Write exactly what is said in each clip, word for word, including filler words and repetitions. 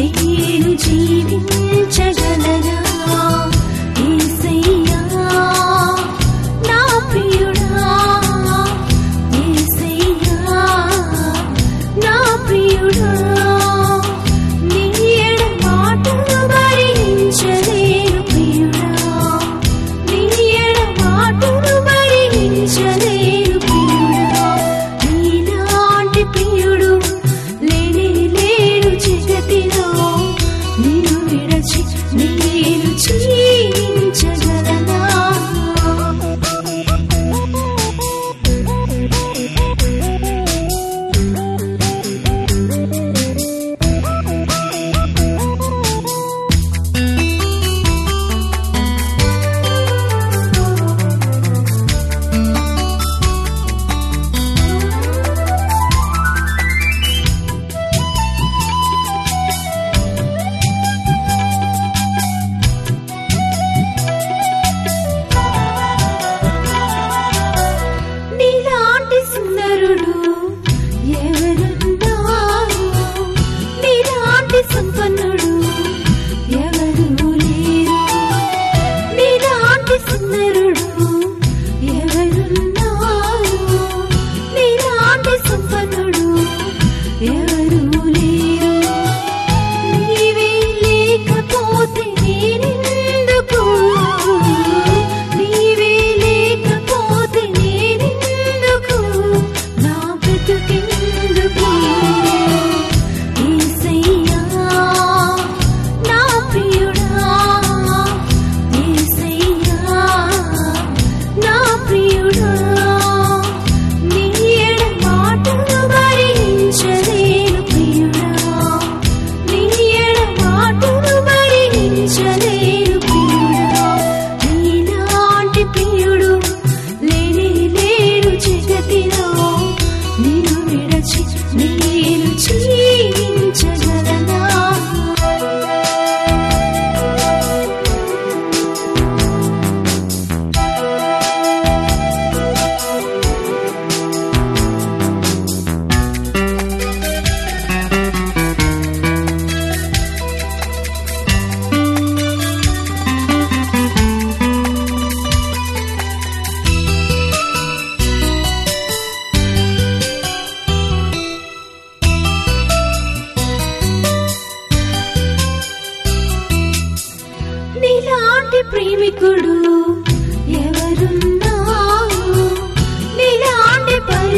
నేను జీవించగలనా యేసయ్యా నా ప్రియుడా యేసయ్యా నా ప్రియుడా నీ ఎడబాటును భరించలేను ప్రియుడా నీ ఎడబాటును భరించలేను ప్రియుడా నీలాంటి ప్రియుడు లేనే లేడు జగతిలో నిన్ను విడచి నేను జీవించగలనా నీలాంటి సుందరుడు ఎవరున్నారు నీలాంటి సంపన్నుడు ఎవరు లేరు నీలాంటి సుందరుడు ఎవరున్నారు నీలాంటి సంపన్నుడు ఎవరు లేరు నీవే లేకపోతే నేనెందుకు నీవే లేకపోతే నేనెందుకు నా బ్రతుకెందుకు యేసయ్యా నా ప్రియుడా యేసయ్యా నా ప్రియుడా నీ ఎడబాటును భరించలేను ప్రియుడా నీ ఎడబాటును భరించలేను ప్రియుడా నీలాంటి ప్రియుడు లేనే లేడు జగతిలో నిన్ను విడచి నేను జీవించగలనా నీలాంటి ప్రేమికుడు ఎవరున్నారు నీలాంటి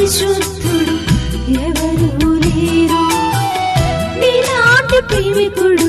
పరిశుద్ధుడు ఎవరు లేరు నీలాంటి ప్రేమికుడు